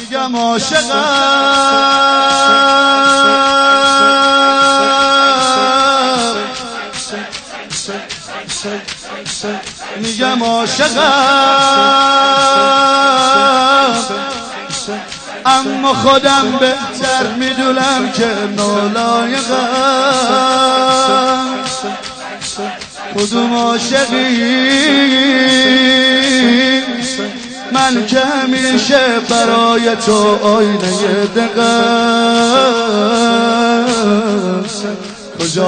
میگم عاشقم، میگم عاشقم، اما خودم بهتر میدونم که نالایقم. کدوم عاشقی من که همیشه برای تو آینه دقم. کجا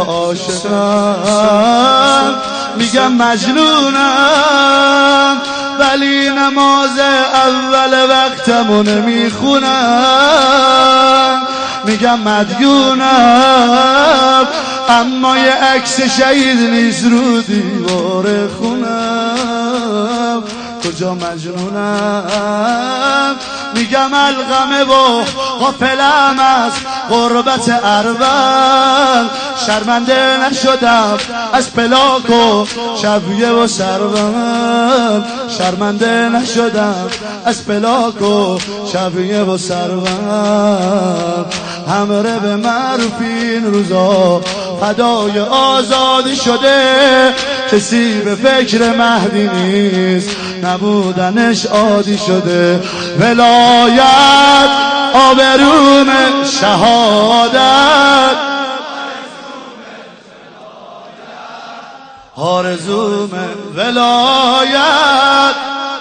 عاشقم میگم مجنونم، ولی نماز اول وقتمو نمیخونم. میگم مدیونم، اما یه عکس شهید نیست رو دیوار خونم. کجا مجنونم میگم الغمه و غافلم از غربت ارول. شرمنده نشدم از پلاک و شبیه و سرون. شرمنده نشدم از پلاک و شبیه و سرون. همره به معروفین روزا فدای آزادی شده، کسی به فکر مهدی نیست نبودنش عادی شده. ولایت آبروم شهادت، آرزوم ولایت،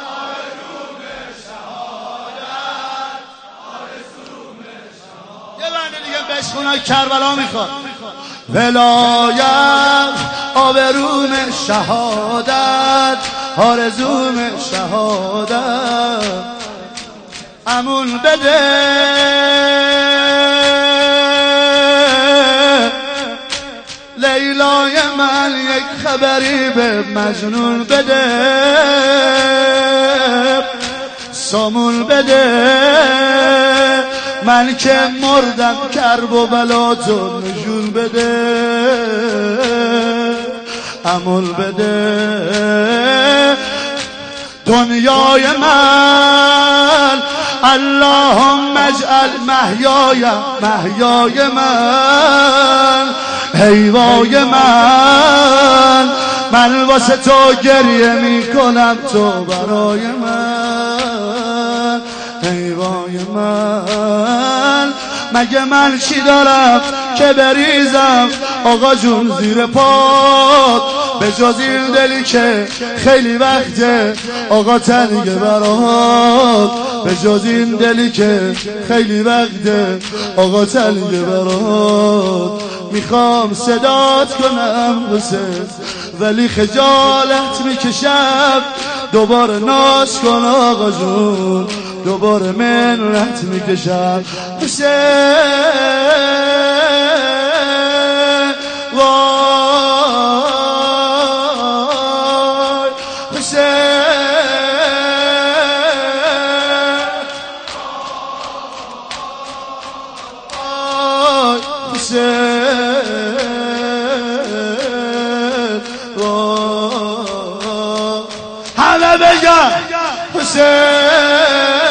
یه بنده دیگه بشخونای کربلا میخواد. ولایت آبروم شهادت، آرزوم شهادت. امون بده لیلای من، یک خبری به مجنون بده. سامون بده من که مردم، کرب و بلاتو نشون بده. امون بده دنیای من، اللهم اجعل محیای محیای من، حیوای من واسه تو گریه میکنم، تو برای من، حیوای من. مگه من چی دارم که بریزم آقا جون زیر پات، به جز این دلی که خیلی وقته آقا تنگه برات. به جز این دلی که خیلی وقته آقا تنگه برات. میخوام صدات کنم حسین، ولی خجالت میکشم. دوباره ناز کن آقا جون، دوباره منت میکشم حسین. وای حسین، وای حسین، وای. همه بگن حسین.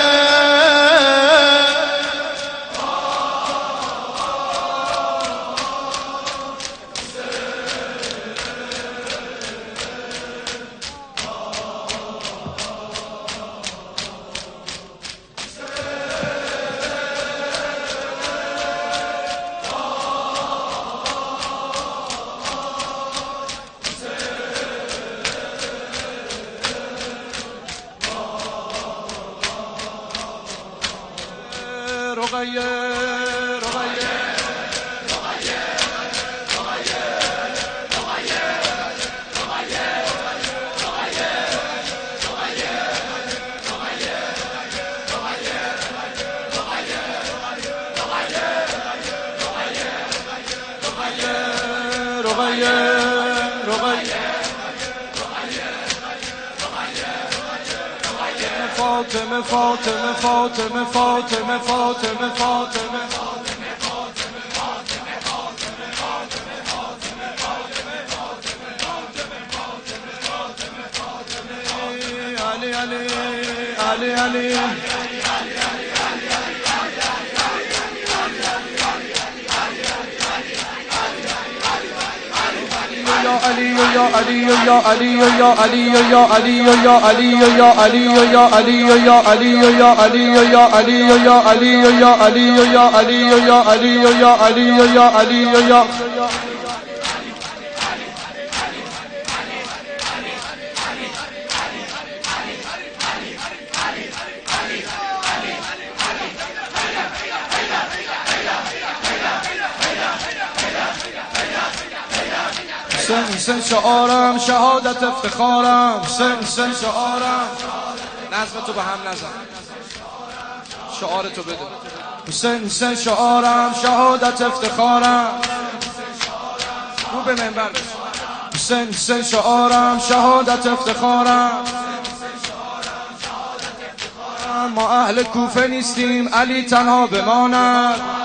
فاطمه فاطمه فاطمه فاطمه فاطمه فاطمه علی علی علی علی یا علی یا علی یا علی یا علی یا علی یا علی یا علی یا علی یا علی یا علی یا علی یا علی یا علی یا علی یا علی یا علی یا حسین شعارم شهادت افتخارم حسین شعارم نظم تو به هم نزن شعار تو بده حسین شعارم شهادت افتخارم رو به منبر حسین شعارم شهادت افتخارم ما اهل کوفه نیستیم علی تنها بماند